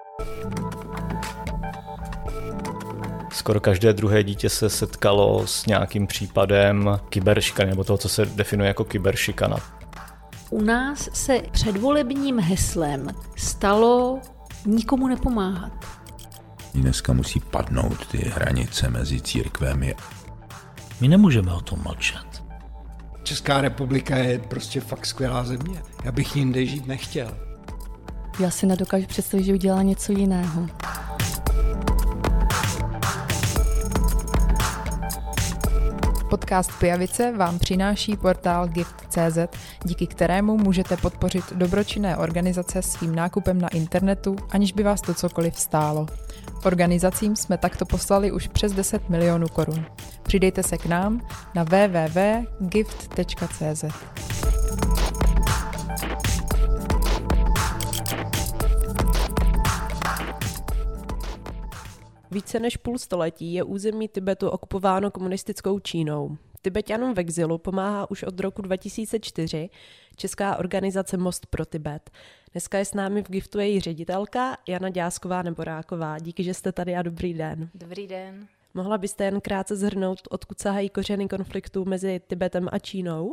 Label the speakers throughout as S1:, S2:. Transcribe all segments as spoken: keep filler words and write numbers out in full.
S1: Skoro každé druhé dítě se setkalo s nějakým případem kyberšikany, nebo toho, co se definuje jako kyberšikana.
S2: U nás se předvolebním heslem stalo nikomu nepomáhat.
S3: Dneska musí padnout ty hranice mezi církvemi.
S4: My nemůžeme o tom mlčet.
S5: Česká republika je prostě fakt skvělá země. Já bych jinde žít nechtěl.
S6: Já si nedokážu představit, že udělá něco jiného.
S7: Podcast Pijavice vám přináší portál gift tečka cé zet, díky kterému můžete podpořit dobročinné organizace svým nákupem na internetu, aniž by vás to cokoliv stálo. Organizacím jsme takto poslali už přes deset milionů korun. Přidejte se k nám na w w w tečka gift tečka cé zet.
S8: Více než půl století je území Tibetu okupováno komunistickou Čínou. Tibeťanům v exilu pomáhá už od roku dva tisíce čtyři česká organizace Most pro Tibet. Dneska je s námi v Giftu její ředitelka Jana Děsková-Neboráková. Díky, že jste tady a dobrý den.
S9: Dobrý den.
S8: Mohla byste jen krátce shrnout, odkud sahají kořeny konfliktu mezi Tibetem a Čínou?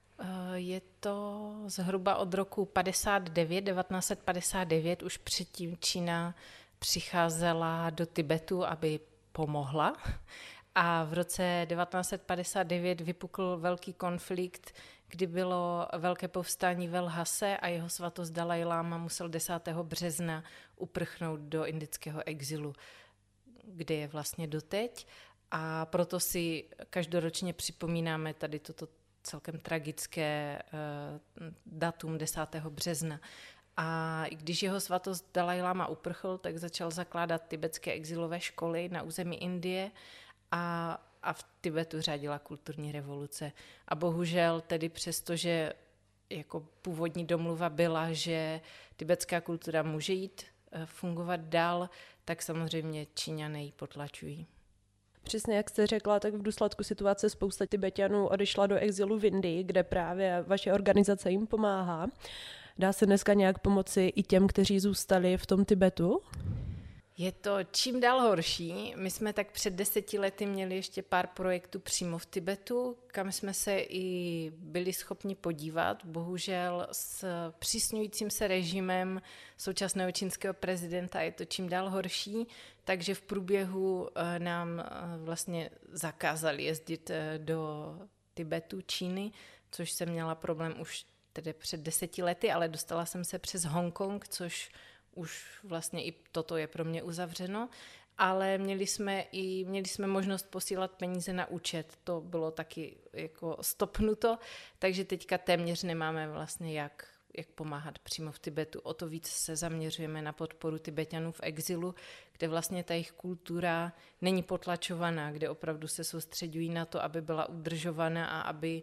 S9: Je to zhruba od roku padesát devět, devatenáct set padesát devět, už předtím Čína přicházela do Tibetu, aby pomohla. A v roce devatenáct set padesát devět vypukl velký konflikt, kdy bylo velké povstání ve Lhase a jeho svatost Dalaj Lama musel desátého března uprchnout do indického exilu, kde je vlastně doteď. A proto si každoročně připomínáme tady toto celkem tragické uh, datum desátého března. A když jeho svatost Dalaj Lama uprchl, tak začal zakládat tibetské exilové školy na území Indie a, a v Tibetu řádila kulturní revoluce. A bohužel tedy přesto, že jako původní domluva byla, že tibetská kultura může jít fungovat dál, tak samozřejmě Číňané ji potlačují.
S8: Přesně jak jste řekla, tak v důsledku situace spousta Tibeťanů odešla do exilu v Indii, kde právě vaše organizace jim pomáhá. Dá se dneska nějak pomoci i těm, kteří zůstali v tom Tibetu?
S9: Je to čím dál horší. My jsme tak před deseti lety měli ještě pár projektů přímo v Tibetu, kam jsme se i byli schopni podívat. Bohužel s přísňujícím se režimem současného čínského prezidenta je to čím dál horší, takže v průběhu nám vlastně zakázali jezdit do Tibetu, Číny, což jsem měla problém už tedy před deseti lety, ale dostala jsem se přes Hongkong, což už vlastně i toto je pro mě uzavřeno, ale měli jsme i měli jsme možnost posílat peníze na účet, to bylo taky jako stopnuto, takže teďka téměř nemáme vlastně jak, jak pomáhat přímo v Tibetu. O to víc se zaměřujeme na podporu Tibeťanů v exilu, kde vlastně ta jejich kultura není potlačovaná, kde opravdu se soustředují na to, aby byla udržovaná a aby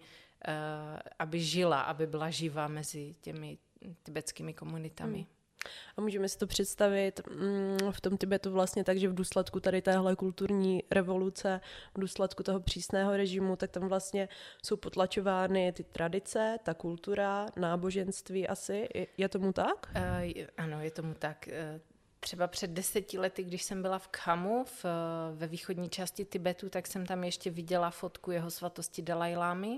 S9: aby žila, aby byla živá mezi těmi tibetskými komunitami. Hmm.
S8: A můžeme si to představit mm, v tom Tibetu vlastně tak, že v důsledku tady téhle kulturní revoluce, v důsledku toho přísného režimu, tak tam vlastně jsou potlačovány ty tradice, ta kultura, náboženství asi. Je, je tomu tak?
S9: Uh, ano, je tomu tak. Uh, Třeba před deseti lety, když jsem byla v Khamu, v, ve východní části Tibetu, tak jsem tam ještě viděla fotku jeho svatosti Dalaj Lámy,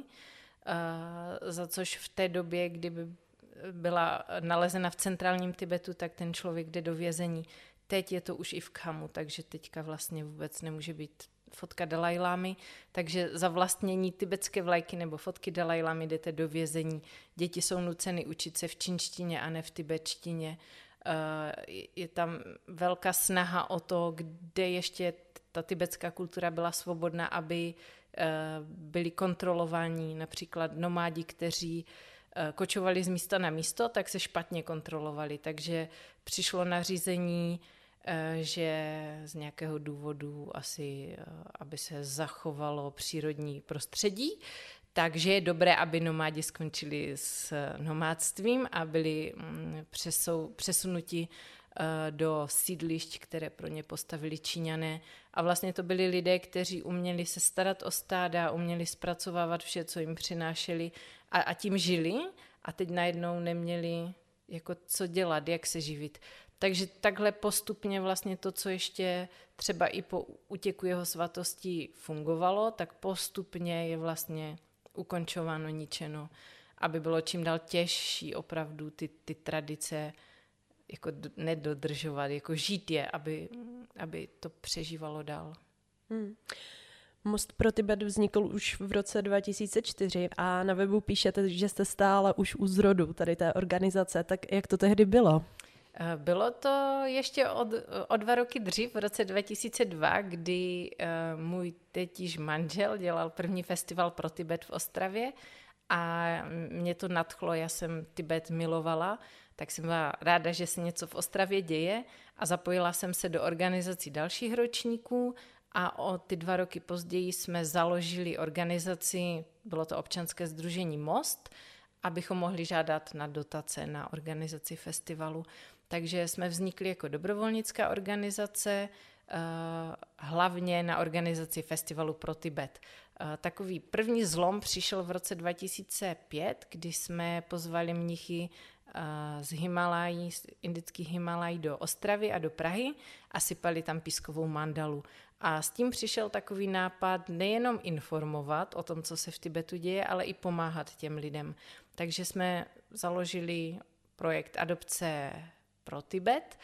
S9: za což v té době, kdyby byla nalezena v centrálním Tibetu, tak ten člověk jde do vězení. Teď je to už i v Khamu, takže teďka vlastně vůbec nemůže být fotka Dalaj Lámy, takže za vlastnění tibetské vlajky nebo fotky Dalaj Lámy jdete do vězení. Děti jsou nuceny učit se v čínštině a ne v tibetštině. Je tam velká snaha o to, kde ještě ta tibetská kultura byla svobodná, aby byli kontrolováni například nomádi, kteří kočovali z místa na místo, tak se špatně kontrolovali. Takže přišlo nařízení, že z nějakého důvodu asi, aby se zachovalo přírodní prostředí, takže je dobré, aby nomádi skončili s nomádstvím a byli přesou, přesunuti do sídlišť, které pro ně postavili Číňané. A vlastně to byli lidé, kteří uměli se starat o stáda, uměli zpracovávat vše, co jim přinášeli a, a tím žili. A teď najednou neměli jako co dělat, jak se živit. Takže takhle postupně vlastně to, co ještě třeba i po útěku jeho svatosti fungovalo, tak postupně je vlastně ukončováno, ničeno, aby bylo čím dál těžší opravdu ty, ty tradice jako nedodržovat, jako žít je, aby, aby to přežívalo dál.
S8: Hmm. Most pro Tibet vznikl už v roce dva tisíce čtyři a na webu píšete, že jste stála už u zrodu tady té organizace. Tak jak to tehdy bylo?
S9: Bylo to ještě od, o dva roky dřív, v roce dva tisíce dva, kdy uh, můj teď již manžel dělal první festival pro Tibet v Ostravě a mě to nadchlo, já jsem Tibet milovala, tak jsem byla ráda, že se něco v Ostravě děje a zapojila jsem se do organizací dalších ročníků a o ty dva roky později jsme založili organizaci, bylo to občanské sdružení Most, abychom mohli žádat na dotace na organizaci festivalu. Takže jsme vznikli jako dobrovolnická organizace, hlavně na organizaci festivalu pro Tibet. Takový první zlom přišel v roce dva tisíce pět, kdy jsme pozvali mnichy z Himalají, z indických Himalají do Ostravy a do Prahy a sypali tam pískovou mandalu. A s tím přišel takový nápad nejenom informovat o tom, co se v Tibetu děje, ale i pomáhat těm lidem. Takže jsme založili projekt Adopce pro Tibet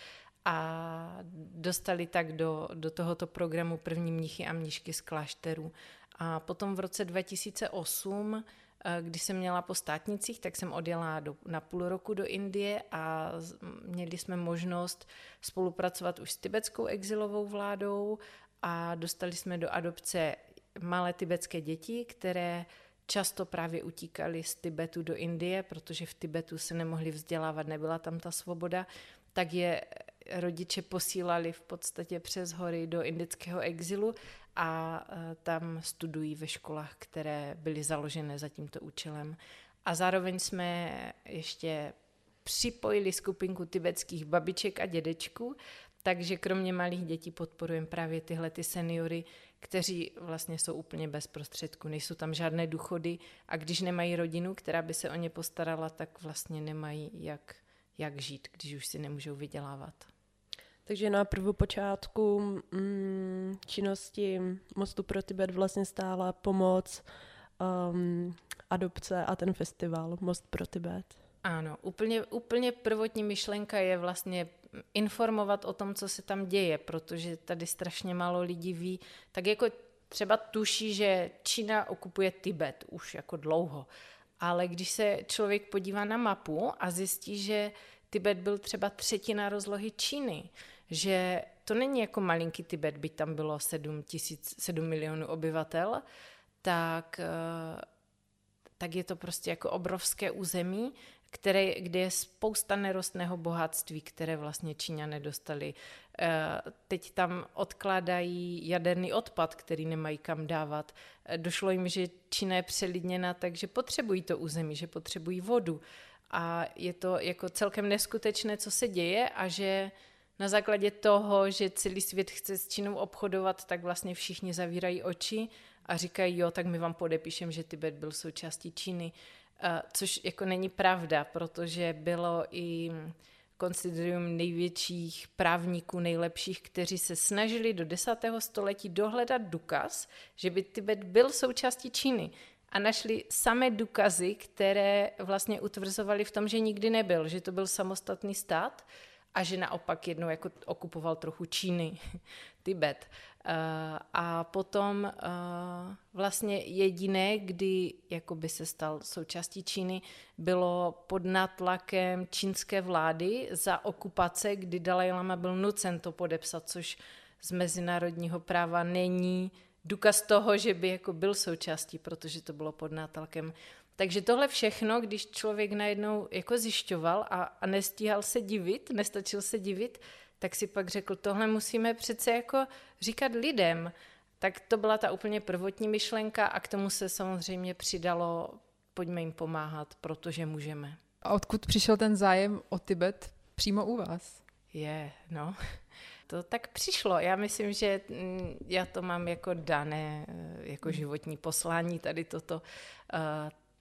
S9: a dostali tak do, do tohoto programu první mnichy a mnišky z klášterů. A potom v roce dva tisíce osm, když jsem měla po státnicích, tak jsem odjela do, na půl roku do Indie a měli jsme možnost spolupracovat už s tibetskou exilovou vládou a dostali jsme do adopce malé tibetské děti, které často právě utíkali z Tibetu do Indie, protože v Tibetu se nemohli vzdělávat, nebyla tam ta svoboda, tak je rodiče posílali v podstatě přes hory do indického exilu a tam studují ve školách, které byly založené za tímto účelem. A zároveň jsme ještě připojili skupinku tibetských babiček a dědečků, takže kromě malých dětí podporujeme právě tyhle ty seniory, kteří vlastně jsou úplně bez prostředků, nejsou tam žádné důchody a když nemají rodinu, která by se o ně postarala, tak vlastně nemají jak, jak žít, když už si nemůžou vydělávat.
S8: Takže na prvopočátku mm, činnosti Mostu pro Tibet vlastně stála pomoc, um, adopce a ten festival Most pro Tibet.
S9: Ano, úplně, úplně prvotní myšlenka je vlastně informovat o tom, co se tam děje, protože tady strašně málo lidí ví, tak jako třeba tuší, že Čína okupuje Tibet už jako dlouho, ale když se člověk podívá na mapu a zjistí, že Tibet byl třeba třetina rozlohy Číny, že to není jako malinký Tibet, byť tam bylo sedm milionů obyvatel, tak, tak je to prostě jako obrovské území, které, kde je spousta nerostného bohatství, které vlastně Číňané dostali. Teď tam odkládají jaderný odpad, který nemají kam dávat. Došlo jim, že Čína je přelidněna, takže potřebují to území, že potřebují vodu. A je to jako celkem neskutečné, co se děje a že na základě toho, že celý svět chce s Čínou obchodovat, tak vlastně všichni zavírají oči a říkají, jo, tak my vám podepíšem, že Tibet byl součástí Číny. Což jako není pravda, protože bylo i konsiderium největších právníků, nejlepších, kteří se snažili do desátého století dohledat důkaz, že by Tibet byl součástí Číny. A našli samé důkazy, které vlastně utvrzovaly v tom, že nikdy nebyl, že to byl samostatný stát a že naopak jednou jako okupoval trochu Číny, Tibet. Uh, a potom uh, vlastně jediné, kdy jakoby se stal součástí Číny, bylo pod nátlakem čínské vlády za okupace, kdy Dalaj Lama byl nucen to podepsat, což z mezinárodního práva není důkaz toho, že by jako byl součástí, protože to bylo pod nátlakem. Takže tohle všechno, když člověk najednou jako zjišťoval a, a nestíhal se divit, nestačil se divit, tak si pak řekl, tohle musíme přece jako říkat lidem. Tak to byla ta úplně prvotní myšlenka a k tomu se samozřejmě přidalo, pojďme jim pomáhat, protože můžeme.
S7: A odkud přišel ten zájem o Tibet přímo u vás?
S9: Je, no, to tak přišlo. Já myslím, že já to mám jako dané, jako životní poslání, tady toto.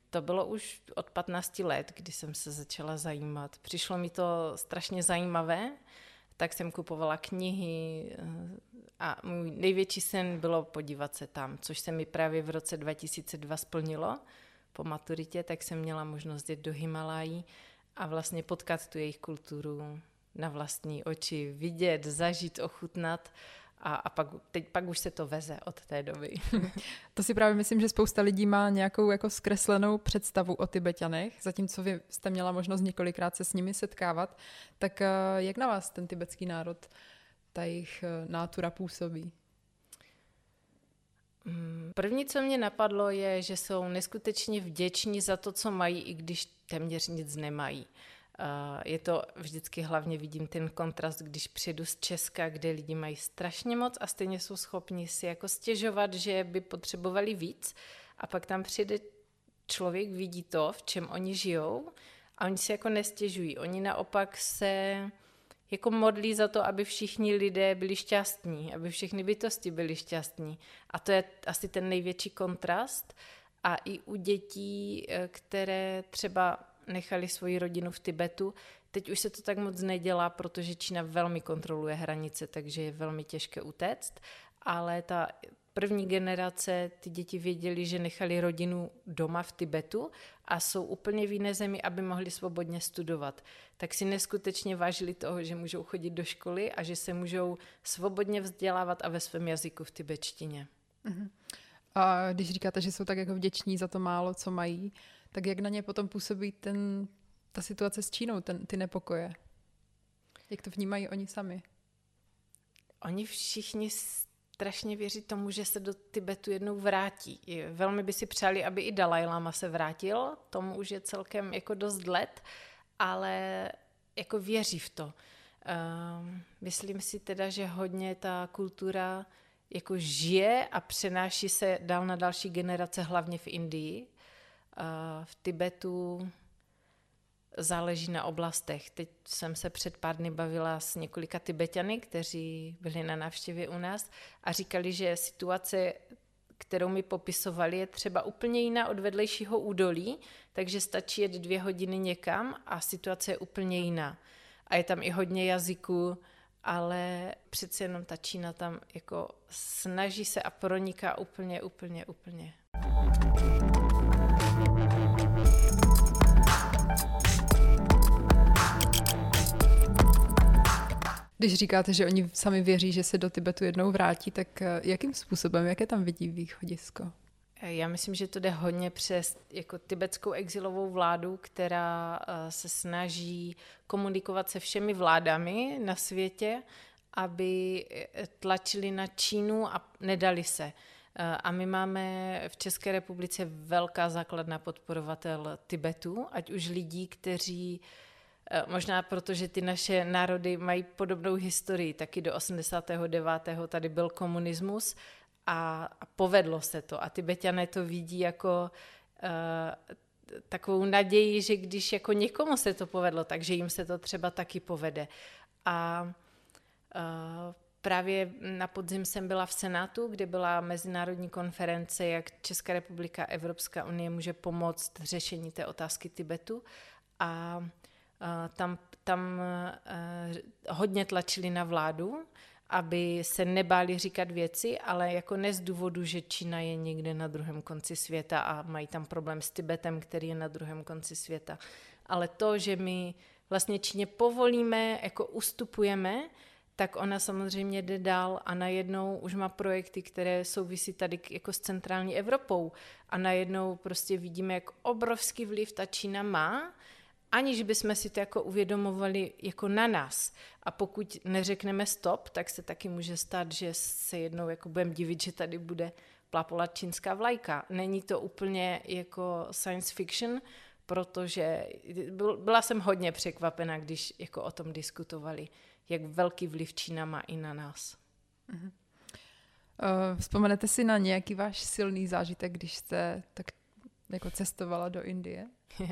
S9: To bylo už od patnácti let, kdy jsem se začala zajímat. Přišlo mi to strašně zajímavé, tak jsem kupovala knihy a můj největší sen bylo podívat se tam, což se mi právě v roce dva tisíce dva splnilo. Po maturitě, tak jsem měla možnost jít do Himalají a vlastně potkat tu jejich kulturu na vlastní oči, vidět, zažít, ochutnat. A, a pak, teď, pak už se to veze od té doby.
S7: To si právě myslím, že spousta lidí má nějakou jako zkreslenou představu o Tibeťanech, zatímco vy jste měla možnost několikrát se s nimi setkávat. Tak jak na vás ten tibetský národ, ta jejich nátura působí?
S9: První, co mě napadlo, je, že jsou neskutečně vděční za to, co mají, i když téměř nic nemají. Je to vždycky, hlavně vidím ten kontrast, když přijedu z Česka, kde lidi mají strašně moc a stejně jsou schopni si jako stěžovat, že by potřebovali víc, a pak tam přijde člověk, vidí to, v čem oni žijou, a oni si jako nestěžují. Oni naopak se jako modlí za to, aby všichni lidé byli šťastní, aby všechny bytosti byly šťastní. A to je asi ten největší kontrast. A i u dětí, které třeba nechali svoji rodinu v Tibetu. Teď už se to tak moc nedělá, protože Čína velmi kontroluje hranice, takže je velmi těžké utéct, ale ta první generace, ty děti věděli, že nechali rodinu doma v Tibetu a jsou úplně v jiné zemi, aby mohli svobodně studovat. Tak si neskutečně vážili toho, že můžou chodit do školy a že se můžou svobodně vzdělávat a ve svém jazyku v tibetštině.
S7: Uh-huh. A když říkáte, že jsou tak jako vděční za to málo, co mají, tak jak na ně potom působí ten, ta situace s Čínou, ten, ty nepokoje? Jak to vnímají oni sami?
S9: Oni všichni strašně věří tomu, že se do Tibetu jednou vrátí. Velmi by si přáli, aby i Dalaj Lama se vrátil, tomu už je celkem jako dost let, ale jako věří v to. Uh, myslím si teda, že hodně ta kultura jako žije a přenáší se dál na další generace, hlavně v Indii. V Tibetu záleží na oblastech. Teď jsem se před pár dny bavila s několika Tibeťany, kteří byli na návštěvě u nás a říkali, že situace, kterou mi popisovali, je třeba úplně jiná od vedlejšího údolí, takže stačí jet dvě hodiny někam a situace je úplně jiná. A je tam i hodně jazyků, ale přece jenom ta Čína tam jako snaží se a proniká úplně, úplně, úplně.
S7: Když říkáte, že oni sami věří, že se do Tibetu jednou vrátí, tak jakým způsobem, jaké tam vidí východisko?
S9: Já myslím, že to jde hodně přes jako tibetskou exilovou vládu, která se snaží komunikovat se všemi vládami na světě, aby tlačili na Čínu a nedali se. A my máme v České republice velká základna podporovatel Tibetu, ať už lidí, kteří možná protože ty naše národy mají podobnou historii, taky do osmdesátého devátého tady byl komunismus a, a povedlo se to. A Tibeťané to vidí jako uh, takovou naději, že když jako někomu se to povedlo, takže jim se to třeba taky povede. A uh, právě na podzim jsem byla v Senátu, kde byla mezinárodní konference, jak Česká republika, Evropská unie může pomoct v řešení té otázky Tibetu. A uh, tam, tam uh, hodně tlačili na vládu, aby se nebáli říkat věci, ale jako ne z důvodu, že Čína je někde na druhém konci světa a mají tam problém s Tibetem, který je na druhém konci světa. Ale to, že my vlastně Číně povolíme, jako ustupujeme, tak ona samozřejmě jde dál a najednou už má projekty, které souvisí tady jako s centrální Evropou. A najednou prostě vidíme, jak obrovský vliv ta Čína má, aniž bychom si to jako uvědomovali jako na nás. A pokud neřekneme stop, tak se taky může stát, že se jednou jako budeme divit, že tady bude plapolat čínská vlajka. Není to úplně jako science fiction, protože byla jsem hodně překvapena, když jako o tom diskutovali, jak velký vliv Čína má i na nás.
S7: Uh-huh. Uh, vzpomenete si na nějaký váš silný zážitek, když jste tak jako cestovala do Indie?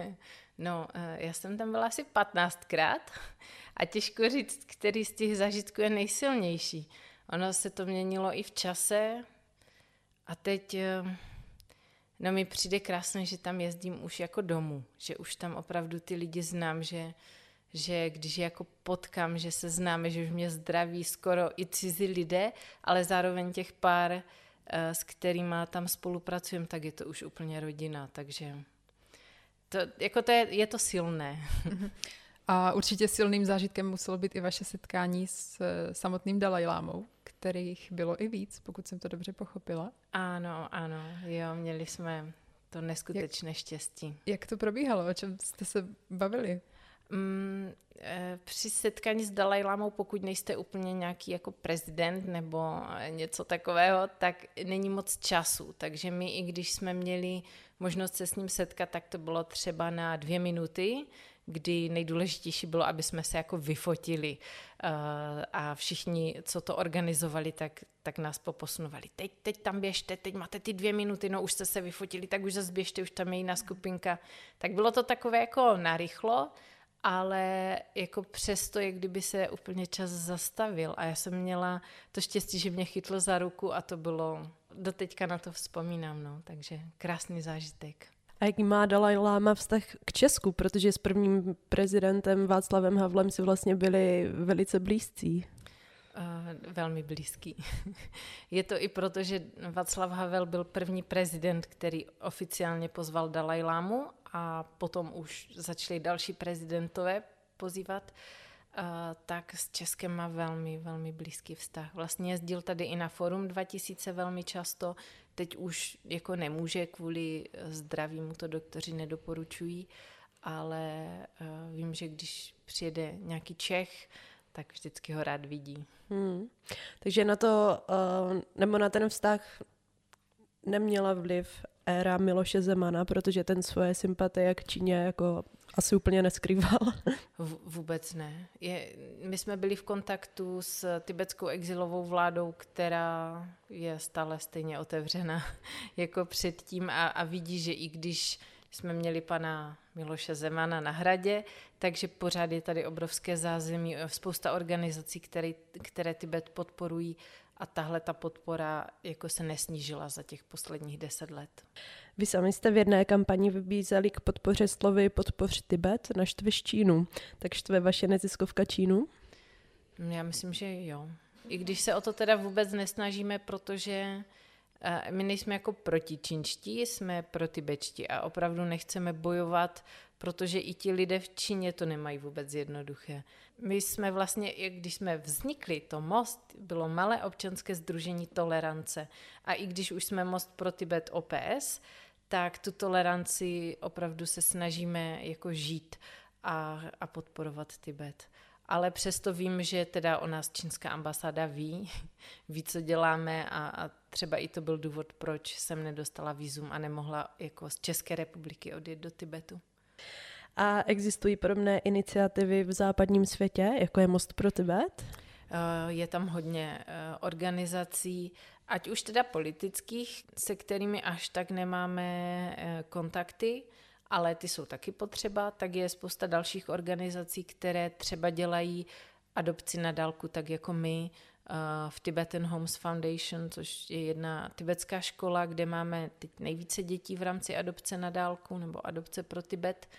S9: No, já jsem tam byla asi patnáctkrát a těžko říct, který z těch zážitků je nejsilnější. Ono se to měnilo i v čase a teď No mi přijde krásné, že tam jezdím už jako domů, že už tam opravdu ty lidi znám, že, že když je jako potkám, že se známe, že už mě zdraví skoro i cizí lidé, ale zároveň těch pár, s kterými tam spolupracujeme, tak je to už úplně rodina, takže to, jako to je, je to silné.
S7: A určitě silným zážitkem muselo být i vaše setkání s samotným Dalajlámou, kterých bylo i víc, pokud jsem to dobře pochopila.
S9: Ano, ano, jo, měli jsme to neskutečné
S7: jak,
S9: štěstí.
S7: Jak to probíhalo? O čem jste se bavili?
S9: Mm, při setkání s Dalajlámou, pokud nejste úplně nějaký jako prezident nebo něco takového, tak není moc času. Takže my, i když jsme měli možnost se s ním setkat, tak to bylo třeba na dvě minuty, kdy nejdůležitější bylo, aby jsme se jako vyfotili a všichni, co to organizovali, tak, tak nás poposunovali. Teď, teď tam běžte, teď máte ty dvě minuty, no už jste se vyfotili, tak už zase běžte, už tam je jiná skupinka. Tak bylo to takové jako narychlo, ale jako přesto, jak kdyby se úplně čas zastavil. A já jsem měla to štěstí, že mě chytlo za ruku a to bylo, doteďka na to vzpomínám, no, takže krásný zážitek.
S8: A jaký má Dalajláma vztah k Česku, protože s prvním prezidentem Václavem Havlem si vlastně byli velice blízcí?
S9: Uh, velmi blízký. Je to i proto, že Václav Havel byl první prezident, který oficiálně pozval Dalajlámu a potom už začali další prezidentové pozývat, uh, tak s Českem má velmi, velmi blízký vztah. Vlastně jezdil tady i na Forum dva tisíce velmi často, teď už jako nemůže, kvůli zdraví mu to doktoři nedoporučují, ale uh, vím, že když přijede nějaký Čech, tak vždycky ho rád vidí.
S8: Hmm. Takže na to, uh, nebo na ten vztah neměla vliv éra Miloše Zemana, protože ten svoje sympatie k Číně jako asi úplně neskrýval.
S9: V, vůbec ne. Je, my jsme byli v kontaktu s tibetskou exilovou vládou, která je stále stejně otevřena jako předtím a, a vidí, že i když jsme měli pana Miloše Zemana na Hradě, takže pořád je tady obrovské zázemí, spousta organizací, které, které Tibet podporují a tahle ta podpora jako se nesnížila za těch posledních deset let.
S8: Vy sami jste v jedné kampani vybízeli k podpoře slovy Podpoř Tibet, naštveš Čínu. Tak štve vaše neziskovka Čínu?
S9: Já myslím, že jo. I když se o to teda vůbec nesnažíme, protože my nejsme jako protičínští, jsme protibetští a opravdu nechceme bojovat, protože i ti lidé v Číně to nemají vůbec jednoduché. My jsme vlastně, když jsme vznikli, to Most bylo malé občanské sdružení tolerance a i když už jsme Most pro Tibet O P S, tak tu toleranci opravdu se snažíme jako žít a, a podporovat Tibet. Ale přesto vím, že teda o nás čínská ambasáda ví, ví, co děláme a, a třeba i to byl důvod, proč jsem nedostala vízum a nemohla jako z České republiky odjet do Tibetu.
S8: A existují podobné iniciativy v západním světě, jako je Most pro Tibet?
S9: Je tam hodně organizací, ať už teda politických, se kterými až tak nemáme kontakty, ale ty jsou taky potřeba, tak je spousta dalších organizací, které třeba dělají adopci na dálku, tak jako my v Tibetan Homes Foundation, což je jedna tibetská škola, kde máme teď nejvíce dětí v rámci adopce na dálku nebo adopce pro Tibet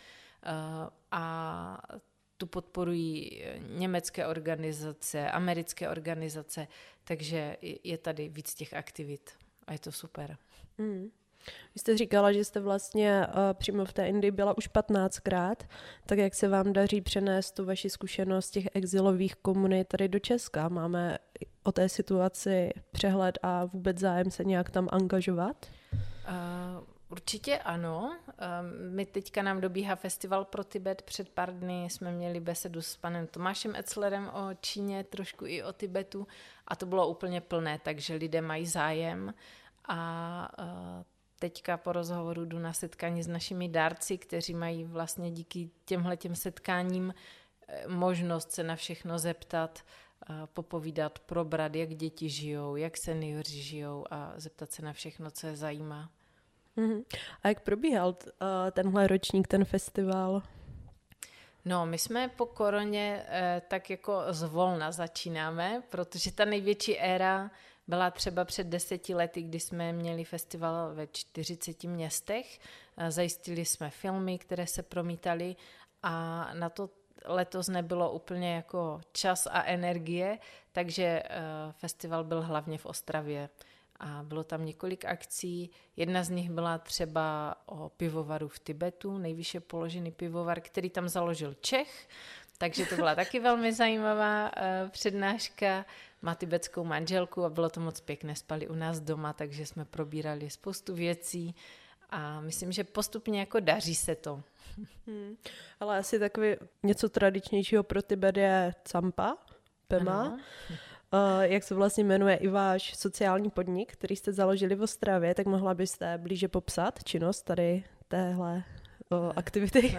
S9: a tu podporují německé organizace, americké organizace, takže je tady víc těch aktivit a je to super.
S8: Mm. Vy jste říkala, že jste vlastně uh, přímo v té Indii byla už patnáctkrát, tak jak se vám daří přenést tu vaši zkušenost těch exilových komunit tady do Česka? Máme o té situaci přehled a vůbec zájem se nějak tam angažovat?
S9: Uh, určitě ano. Uh, my teďka nám dobíhá Festival pro Tibet. Před pár dny jsme měli besedu s panem Tomášem Etzlerem o Číně, trošku i o Tibetu a to bylo úplně plné, takže lidé mají zájem a uh, teďka po rozhovoru jdu na setkání s našimi dárci, kteří mají vlastně díky těmhletěm setkáním možnost se na všechno zeptat, popovídat, probrat, jak děti žijou, jak seniori žijou a zeptat se na všechno, co je zajímá.
S8: Mm-hmm. A jak probíhal uh, tenhle ročník, ten festival?
S9: No, my jsme po koroně eh, tak jako zvolna začínáme, protože ta největší éra byla třeba před deseti lety, kdy jsme měli festival ve čtyřiceti městech. Zajistili jsme filmy, které se promítaly a na to letos nebylo úplně jako čas a energie, takže festival byl hlavně v Ostravě. A bylo tam několik akcí. Jedna z nich byla třeba o pivovaru v Tibetu, nejvýše položený pivovar, který tam založil Čech. Takže to byla taky velmi zajímavá uh, přednáška. Má tibetskou manželku a bylo to moc pěkné. Spali u nás doma, takže jsme probírali spoustu věcí a myslím, že postupně jako daří se to.
S8: Hmm. Ale asi takový něco tradičnějšího pro Tibet je Campa, Pema. Ano. Uh, jak se vlastně jmenuje i váš sociální podnik, který jste založili v Ostravě, tak mohla byste blíže popsat činnost tady téhle uh, aktivity?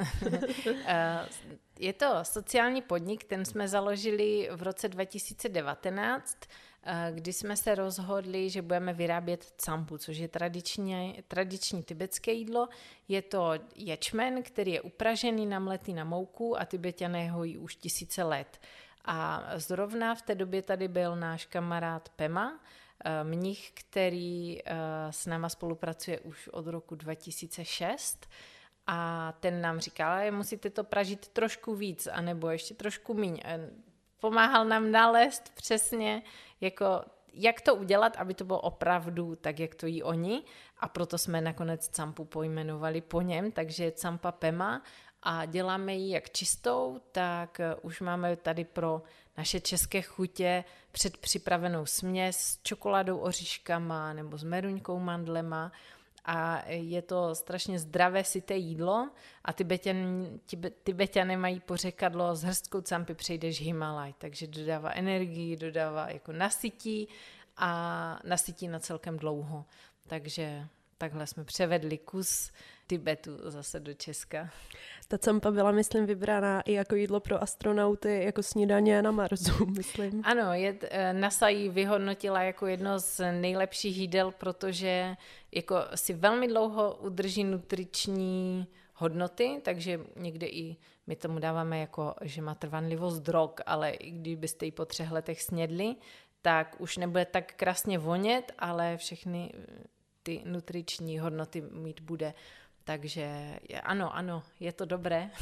S9: Je to sociální podnik, ten jsme založili v roce dva tisíce devatenáct, kdy jsme se rozhodli, že budeme vyrábět campu, což je tradiční, tradiční tibetské jídlo. Je to ječmen, který je upražený, namletý na mouku a Tibetané ho jí už tisíce let. A zrovna v té době tady byl náš kamarád Pema, mnich, který s náma spolupracuje už od roku dva tisíce šest a ten nám říkal, musíte to pražit trošku víc, anebo ještě trošku míň. Pomáhal nám nalézt přesně, jako, jak to udělat, aby to bylo opravdu tak, jak to jí oni a proto jsme nakonec campu pojmenovali po něm, takže je Campa Pema a děláme ji jak čistou, tak už máme tady pro naše české chutě předpřipravenou směs s čokoládou, oříškama nebo s meruňkou, mandlema a je to strašně zdravé, syté jídlo a Tibetané mají pořekadlo, s hrstkou campy přejdeš Himalaj, takže dodává energii, dodává jako nasytí a nasytí na celkem dlouho. Takže takhle jsme převedli kus Tibetu zase do Česka.
S8: Ta campa byla, myslím, vybrána i jako jídlo pro astronauty, jako snídaně na Marsu, myslím.
S9: Ano, je, NASA ji vyhodnotila jako jedno z nejlepších jídel, protože jako si velmi dlouho udrží nutriční hodnoty, takže někde i my tomu dáváme jako, že má trvanlivost drog, ale i kdybyste ji po třech letech snědli, tak už nebude tak krásně vonět, ale všechny ty nutriční hodnoty mít bude. Takže ano, ano, je to dobré.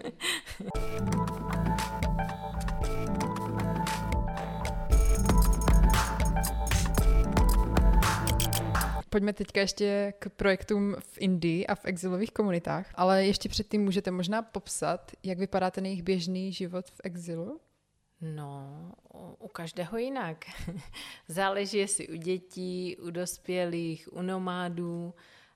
S7: Pojďme teďka ještě k projektům v Indii a v exilových komunitách, ale ještě předtím můžete možná popsat, jak vypadá ten jejich běžný život v exilu?
S9: No, u každého jinak. Záleží, jestli u dětí, u dospělých, u nomádů.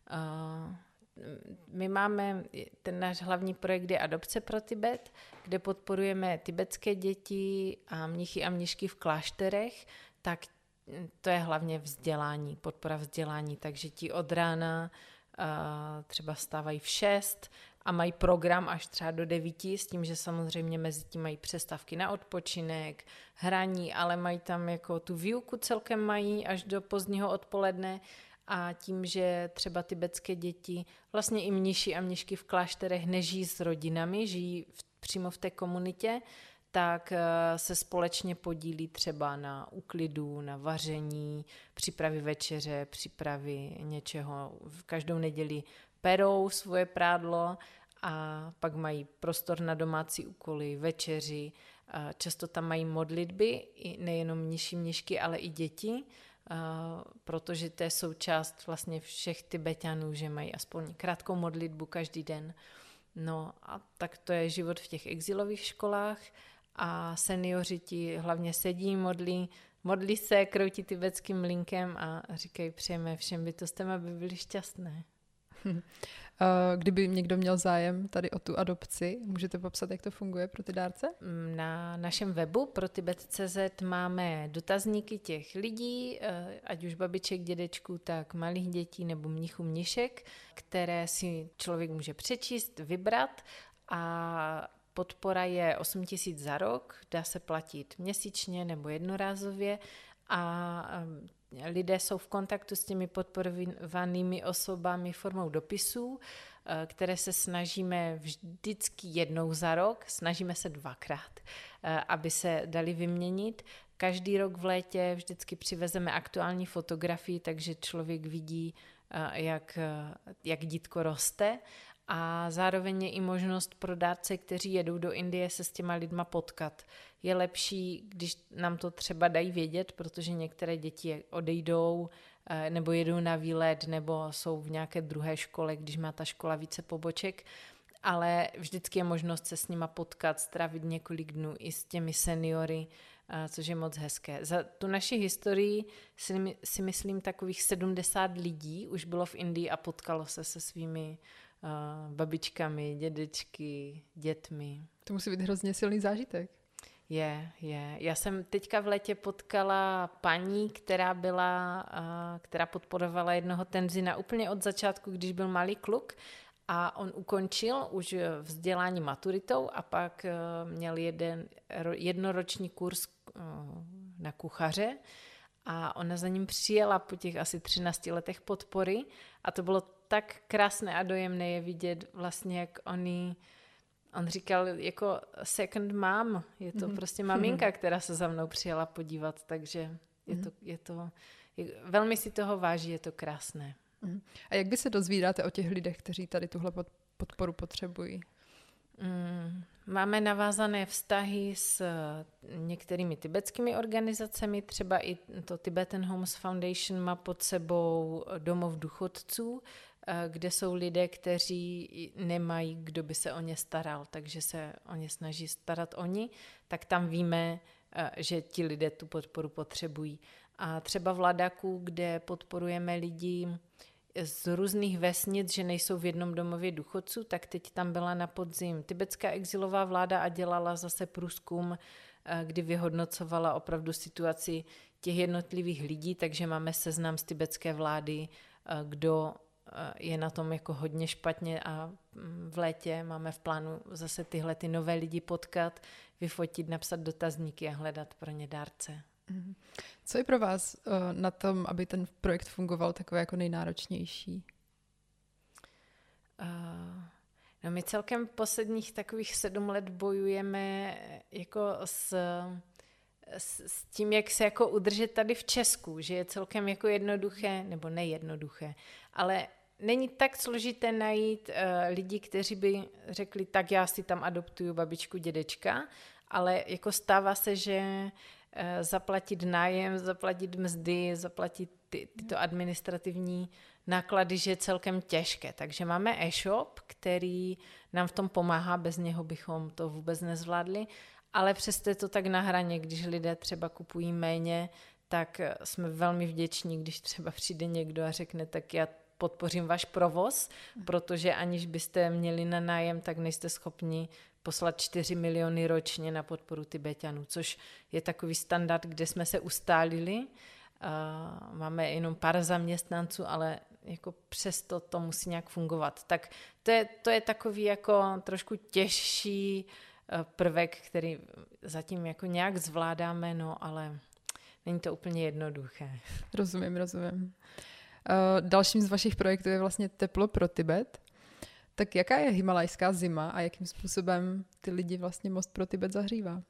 S9: My máme, ten náš hlavní projekt je Adopce pro Tibet, kde podporujeme tibetské děti a mnichy a mnišky v klášterech, tak to je hlavně vzdělání, podpora vzdělání, takže ti od rána třeba stávají v šest a mají program až třeba do devíti, s tím, že samozřejmě mezi tím mají přestávky na odpočinek, hraní, ale mají tam jako tu výuku celkem mají až do pozdního odpoledne a tím, že třeba tibetské děti, vlastně i mniši a mnišky v klášterech nežijí s rodinami, žijí v, přímo v té komunitě, tak se společně podílí třeba na úklidu, na vaření, přípravy večeře, přípravy něčeho. V každou neděli perou svoje prádlo a pak mají prostor na domácí úkoly, večeři. Často tam mají modlitby, nejenom mniši, mnišky, ale i děti, protože to je součást vlastně všech Tibetanů, že mají aspoň krátkou modlitbu každý den. No a tak to je život v těch exilových školách a seniori ti hlavně sedí, modlí, modlí se, kroutí tibetským linkem a říkají, přejeme všem bytostem, aby byli šťastné.
S7: Kdyby někdo měl zájem tady o tu adopci, můžete popsat, jak to funguje pro ty dárce?
S9: Na našem webu pro tibet tečka cé zet máme dotazníky těch lidí, ať už babiček, dědečků, tak malých dětí nebo mnichů, mnišek, které si člověk může přečíst, vybrat a podpora je osm tisíc za rok, dá se platit měsíčně nebo jednorázově a lidé jsou v kontaktu s těmi podporovanými osobami formou dopisů, které se snažíme vždycky jednou za rok, snažíme se dvakrát, aby se dali vyměnit. každý rok v létě vždycky přivezeme aktuální fotografii, takže člověk vidí, jak, jak dítko roste. A zároveň je i možnost pro dárce, kteří jedou do Indie, se s těma lidma potkat. Je lepší, když nám to třeba dají vědět, protože některé děti odejdou nebo jedou na výlet, nebo jsou v nějaké druhé škole, když má ta škola více poboček, ale vždycky je možnost se s nima potkat, strávit několik dnů i s těmi seniory, což je moc hezké. Za tu naši historii si, si myslím takových sedmdesát lidí už bylo v Indii a potkalo se se svými uh, babičkami, dědečky, dětmi.
S7: To musí být hrozně silný zážitek.
S9: Je, je. Já jsem teďka v létě potkala paní, která byla, uh, která podporovala jednoho Tenzina úplně od začátku, když byl malý kluk. A on ukončil už vzdělání maturitou a pak měl jeden jednoroční kurz na kuchaře a ona za ním přijela po těch asi třinácti letech podpory a to bylo tak krásné a dojemné je vidět vlastně, jak oni, on říkal jako second mom, je to mm-hmm. prostě maminka, která se za mnou přijela podívat, takže je to, je to je, velmi si toho váží, je to krásné.
S7: A jak vy se dozvídáte o těch lidech, kteří tady tuhle podporu potřebují?
S9: Mm, máme navázané vztahy s některými tibetskými organizacemi, třeba i to Tibetan Homes Foundation má pod sebou domov důchodců, kde jsou lidé, kteří nemají, kdo by se o ně staral, takže se o ně snaží starat oni, tak tam víme, že ti lidé tu podporu potřebují. A třeba v Ladaku, kde podporujeme lidi z různých vesnic, že nejsou v jednom domově důchodců, tak teď tam byla na podzim tibetská exilová vláda a dělala zase průzkum, kdy vyhodnocovala opravdu situaci těch jednotlivých lidí, takže máme seznam z tibetské vlády, kdo je na tom jako hodně špatně a v létě máme v plánu zase tyhle ty nové lidi potkat, vyfotit, napsat dotazníky a hledat pro ně dárce.
S7: Co je pro vás uh, na tom, aby ten projekt fungoval takové jako nejnáročnější?
S9: Uh, no my celkem posledních takových sedm let bojujeme jako s, s, s tím, jak se jako udržet tady v Česku, že je celkem jako jednoduché, nebo nejednoduché, ale není tak složité najít uh, lidi, kteří by řekli, tak já si tam adoptuju babičku, dědečka, ale jako stává se, že zaplatit nájem, zaplatit mzdy, zaplatit ty, tyto administrativní náklady, že je celkem těžké. Takže máme e-shop, který nám v tom pomáhá, bez něho bychom to vůbec nezvládli, ale přesto je to tak na hraně, když lidé třeba kupují méně, tak jsme velmi vděční, když třeba přijde někdo a řekne, tak já podpořím váš provoz, protože aniž byste měli na nájem, tak nejste schopni poslat čtyři miliony ročně na podporu Tibeťanů, což je takový standard, kde jsme se ustálili. Uh, máme jenom pár zaměstnanců, ale jako přesto to musí nějak fungovat. Tak to je, to je takový jako trošku těžší uh, prvek, který zatím jako nějak zvládáme, no ale není to úplně jednoduché.
S7: Rozumím, rozumím. Uh, dalším z vašich projektů je vlastně Teplo pro Tibet. Tak jaká je himalajská zima a jakým způsobem ty lidi vlastně Most pro Tibet zahřívá?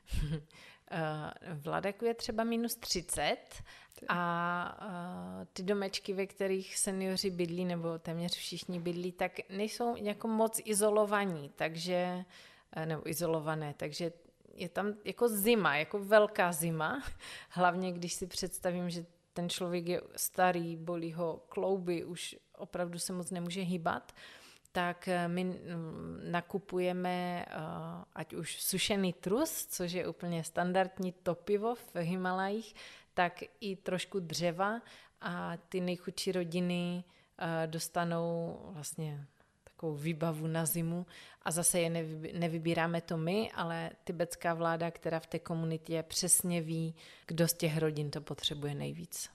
S9: V Ladaku je třeba minus třicet a ty domečky, ve kterých seniori bydlí, nebo téměř všichni bydlí, tak nejsou jako moc izolovaní, takže, nebo izolované, takže je tam jako zima, jako velká zima, hlavně když si představím, že ten člověk je starý, bolí ho klouby, už opravdu se moc nemůže hýbat, tak my nakupujeme ať už sušený trus, což je úplně standardní topivo v Himalajích, tak i trošku dřeva a ty nejchudší rodiny dostanou vlastně takovou výbavu na zimu a zase je nevybíráme to my, ale tibetská vláda, která v té komunitě přesně ví, kdo z těch rodin to potřebuje nejvíc.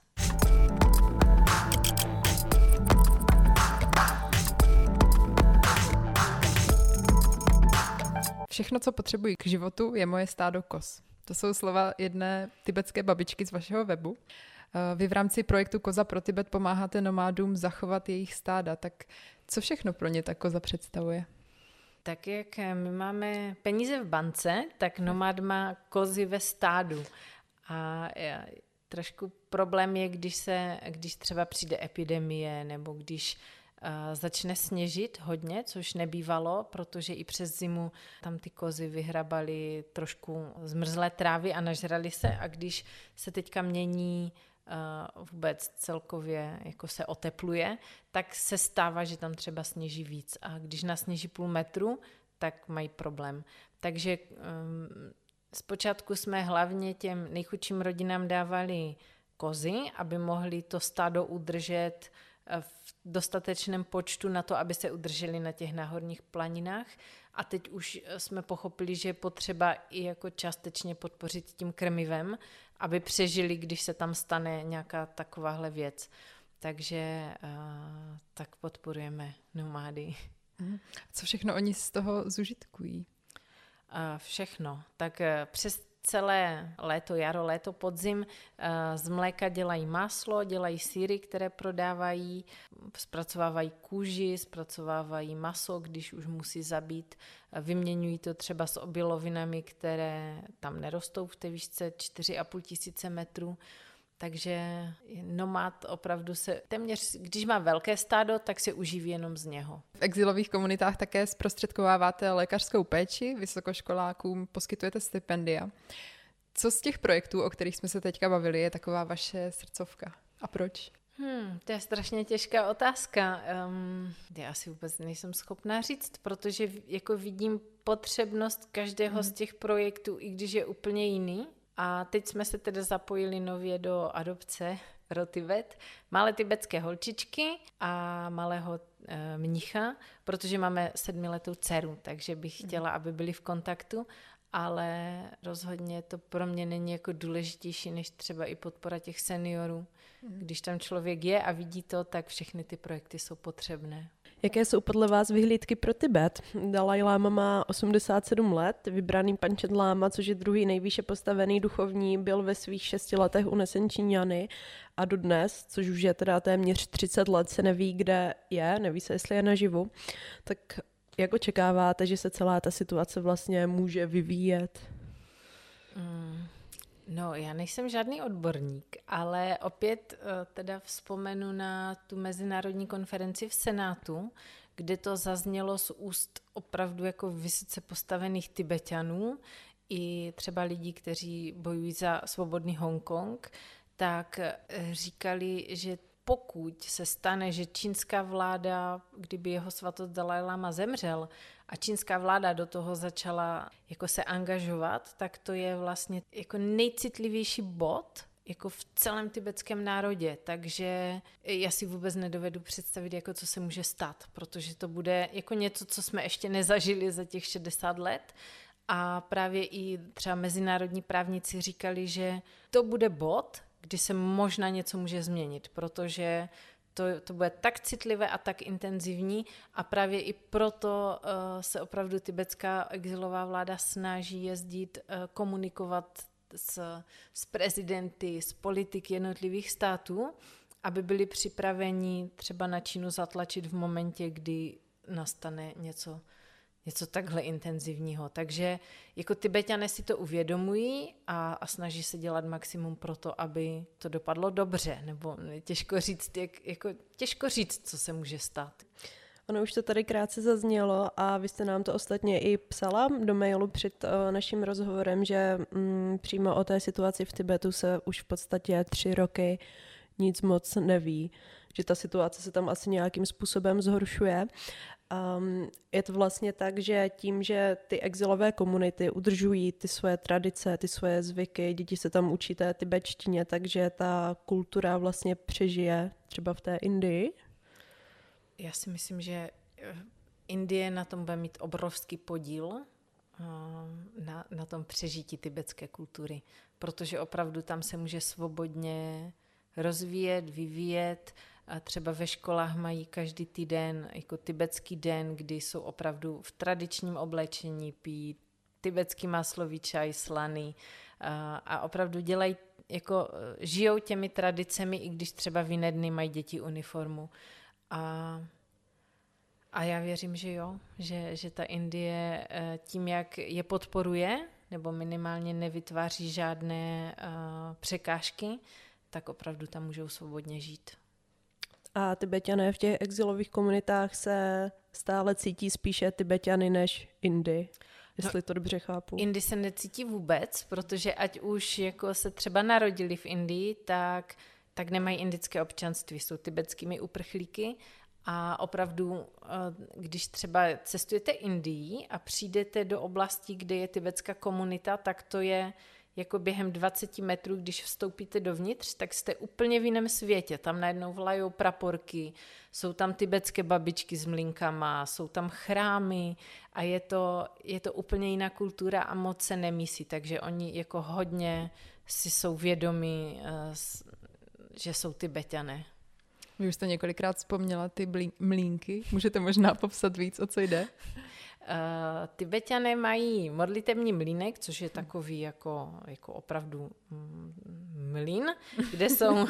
S7: Všechno, co potřebuji k životu, je moje stádo koz. To jsou slova jedné tibetské babičky z vašeho webu. Vy v rámci projektu Koza pro Tibet pomáháte nomádům zachovat jejich stáda. Tak co všechno pro ně ta koza představuje?
S9: Tak jak my máme peníze v bance, tak nomád má kozy ve stádu. A trošku problém je, když, se, když třeba přijde epidemie nebo když uh, začne sněžit hodně, což nebývalo, protože i přes zimu tam ty kozy vyhrabaly trošku zmrzlé trávy a nažrali se a když se teďka mění uh, vůbec celkově jako se otepluje, tak se stává, že tam třeba sněží víc a když nasněží půl metru, tak mají problém. Takže um, zpočátku jsme hlavně těm nejchudším rodinám dávali kozy, aby mohli to stádo udržet v dostatečném počtu na to, aby se udrželi na těch náhorních planinách. A teď už jsme pochopili, že je potřeba i jako částečně podpořit tím krmivem, aby přežili, když se tam stane nějaká takováhle věc. Takže uh, tak podporujeme nomády.
S7: Co všechno oni z toho zužitkují?
S9: Všechno. Tak přes celé léto, jaro, léto, podzim z mléka dělají máslo, dělají sýry, které prodávají, zpracovávají kůži, zpracovávají maso, když už musí zabít. Vyměňují to třeba s obilovinami, které tam nerostou v té výšce čtyři a půl tisíce metrů. Takže nomád opravdu se téměř, když má velké stádo, tak se uživí jenom z něho.
S7: V exilových komunitách také zprostředkováváte lékařskou péči, vysokoškolákům poskytujete stipendia. Co z těch projektů, o kterých jsme se teďka bavili, je taková vaše srdcovka? A proč?
S9: Hmm, to je strašně těžká otázka. Um, já si vůbec nejsem schopná říct, protože jako vidím potřebnost každého hmm. z těch projektů, i když je úplně jiný. A teď jsme se teda zapojili nově do adopce pro Tibet. Malé tibetské holčičky a malého e, mnicha, protože máme sedmiletou dceru, takže bych chtěla, aby byli v kontaktu, ale rozhodně to pro mě není jako důležitější, než třeba i podpora těch seniorů. Když tam člověk je a vidí to, tak všechny ty projekty jsou potřebné.
S8: Jaké jsou podle vás vyhlídky pro Tibet? Dalaj Láma má osmdesát sedm let, vybraný Pančet Láma, což je druhý nejvýše postavený duchovní, byl ve svých šesti letech unesen Číňany a dodnes, což už je teda téměř třicet let, se neví, kde je, neví se, jestli je naživu. Tak jak očekáváte, že se celá ta situace vlastně může vyvíjet?
S9: Mm. No, já nejsem žádný odborník, ale opět teda vzpomenu na tu mezinárodní konferenci v Senátu, kde to zaznělo z úst opravdu jako vysoce postavených Tibeťanů i třeba lidí, kteří bojují za svobodný Hongkong, tak říkali, že pokud se stane, že čínská vláda, kdyby jeho svatost Dalaj Lama zemřel a čínská vláda do toho začala jako se angažovat, tak to je vlastně jako nejcitlivější bod jako v celém tibetském národě. Takže já si vůbec nedovedu představit, jako co se může stát, protože to bude jako něco, co jsme ještě nezažili za těch šedesát let. A právě i třeba mezinárodní právníci říkali, že to bude bod, kdy se možná něco může změnit, protože to, to bude tak citlivé a tak intenzivní a právě i proto uh, se opravdu tibetská exilová vláda snaží jezdit, uh, komunikovat s, s prezidenty, s politiky jednotlivých států, aby byli připraveni třeba na Čínu zatlačit v momentě, kdy nastane něco něco takhle intenzivního. Takže jako Tibeťané si to uvědomují a, a snaží se dělat maximum pro to, aby to dopadlo dobře, nebo těžko říct, jak, jako, těžko říct, co se může stát.
S8: Ono už to tady krátce zaznělo a vy jste nám to ostatně i psala do mailu před uh, naším rozhovorem, že mm, přímo o té situaci v Tibetu se už v podstatě tři roky nic moc neví, že ta situace se tam asi nějakým způsobem zhoršuje. Um, je to vlastně tak, že tím, že ty exilové komunity udržují ty svoje tradice, ty svoje zvyky, děti se tam učí té tibetštině, takže ta kultura vlastně přežije třeba v té Indii?
S9: Já si myslím, že Indie na tom bude mít obrovský podíl na, na tom přežití tibetské kultury, protože opravdu tam se může svobodně rozvíjet, vyvíjet. A třeba ve školách mají každý týden jako tibetský den, kdy jsou opravdu v tradičním oblečení, pijí tibetský maslový čaj, slaný a, a opravdu dělají, jako žijou těmi tradicemi, i když třeba v jiné dny mají děti uniformu. A, a já věřím, že jo, že, že ta Indie tím, jak je podporuje, nebo minimálně nevytváří žádné uh, překážky, tak opravdu tam můžou svobodně žít.
S8: A Tibeťané v těch exilových komunitách se stále cítí spíše Tibeťany než Indy, jestli no, to dobře chápu.
S9: Indy se necítí vůbec, protože ať už jako se třeba narodili v Indii, tak, tak nemají indické občanství, jsou tibetskými uprchlíky. A opravdu, když třeba cestujete Indií a přijdete do oblasti, kde je tibetská komunita, tak to je jako během dvacet metrů, když vstoupíte dovnitř, tak jste úplně v jiném světě. Tam najednou vlajou praporky, jsou tam tibetské babičky s mlýnkama, jsou tam chrámy a je to, je to úplně jiná kultura a moc se nemísí. Takže oni jako hodně si jsou vědomí, že jsou Tibeťané.
S7: Vy už jste několikrát vzpomněla ty blí- mlýnky. Můžete možná popsat víc, o co jde?
S9: Uh, Tibeťané mají modlitební mlýnek, což je takový jako, jako opravdu mlýn, kde jsou,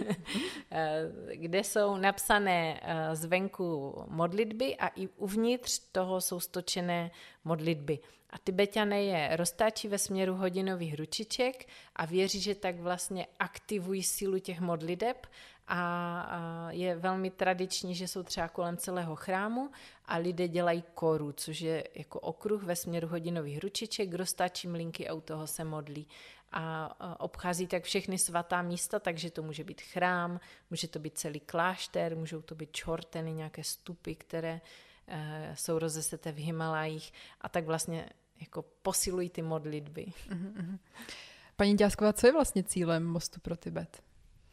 S9: kde jsou napsané zvenku modlitby a i uvnitř toho jsou stočené modlitby. A Tibeťané je roztáčí ve směru hodinových ručiček a věří, že tak vlastně aktivují sílu těch modliteb a je velmi tradiční, že jsou třeba kolem celého chrámu a lidé dělají koru, což je jako okruh ve směru hodinových ručiček, roztáčí mlýnky a u toho se modlí. A obchází tak všechny svatá místa, takže to může být chrám, může to být celý klášter, můžou to být čorteny, nějaké stupy, které uh, jsou rozeseté v Himalajích a tak vlastně jako posilují ty modlitby.
S7: Uh-huh. Paní Ťásková, co je vlastně cílem Mostu pro Tibet?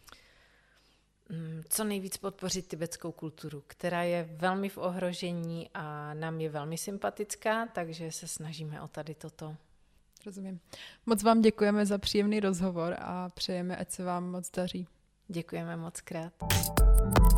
S9: Co nejvíc podpořit tibetskou kulturu, která je velmi v ohrožení a nám je velmi sympatická, takže se snažíme o tady toto.
S7: Rozumím. Moc vám děkujeme za příjemný rozhovor a přejeme, ať se vám moc daří.
S9: Děkujeme moc krát.